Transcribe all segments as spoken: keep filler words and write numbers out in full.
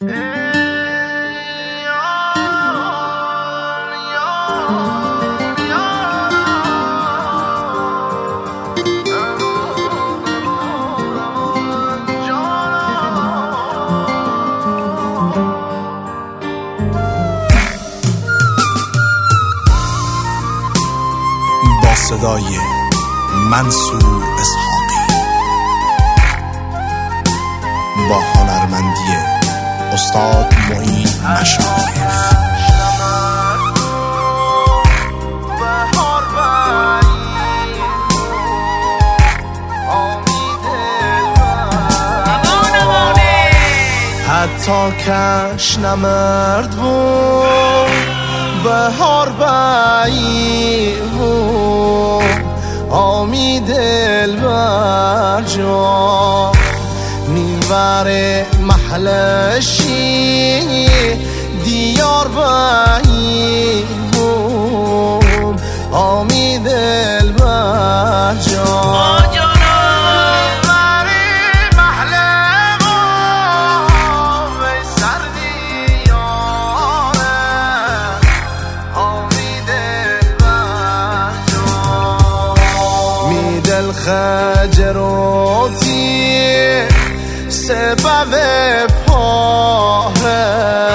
با صدای منصور اسحاقی، با هنرمندی استاد معین مشایخ. حتی کش نمرد بود بهار بعید بود، آمی دل بر جا نیور محلشی دیار بعید بود، آمی دل بر جا خجروتی سبب پاره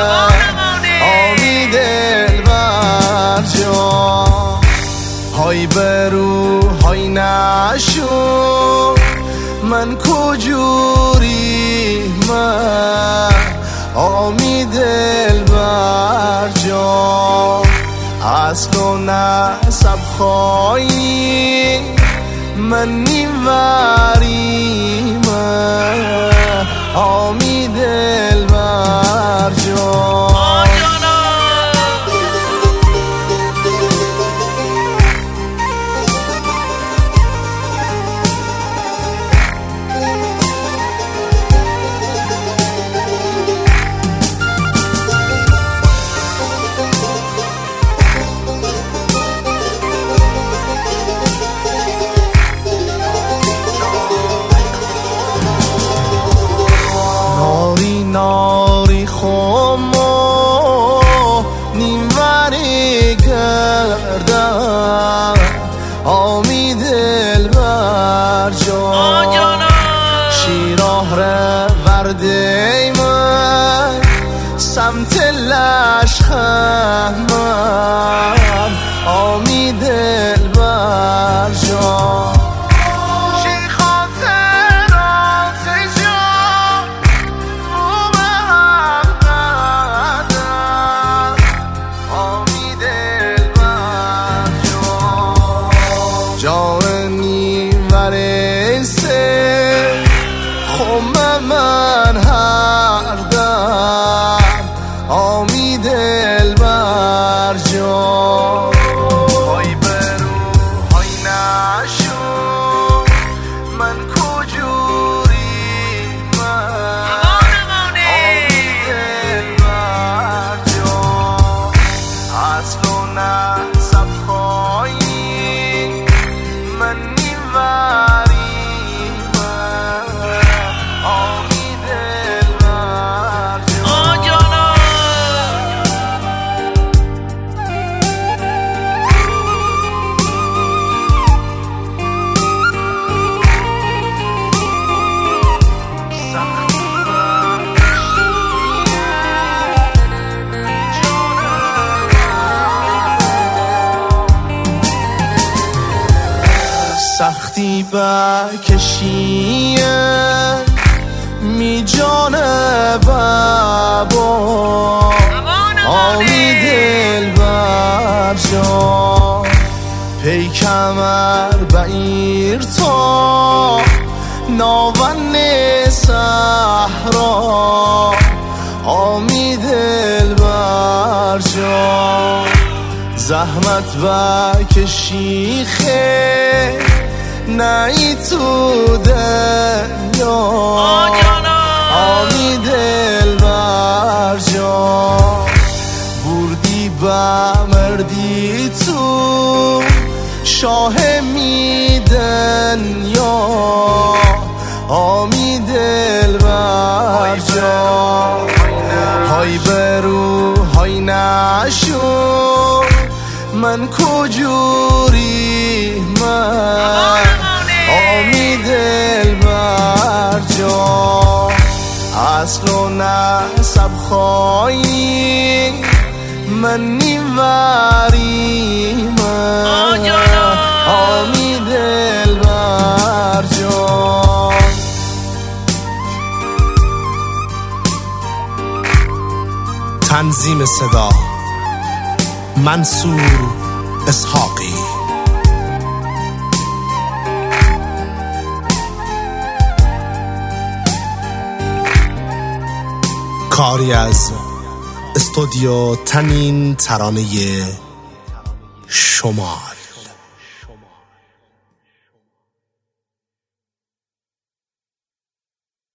آمی دل بر جا های برو های نشو من کجوری من آمی دل بر جا اصل و نسب خواهی من نیوری من آمی دل بر جا ناری خمو نیموری گردم آمی دل بر جا شیراه ورده من سمت لشخم آمی دل بر جا جانی ورسه خم من هر دم آمی دل بر جا های برو های نشو من کجوری من آمی دل بر جا اصل و نسب خواهی من نیوری من آمی دل بر جا سختی بکشیه می جانه بابا آمی دل بر جا پیکمر بعیر تا ناون صحرا آمی دل بر جا زحمت بکشی خیر نئی تو دنیا آمی دل بر جا بردی بمردی تو شاه می دنیا آمی دل بر جا های برو های نشو من کجوری من آمی دل بر جا اصل و نسب خواهی من نیوری من آمی دل بر جا تنظیم صدا منصور اسحاقی کاری از استودیو تنین ترانه شمال.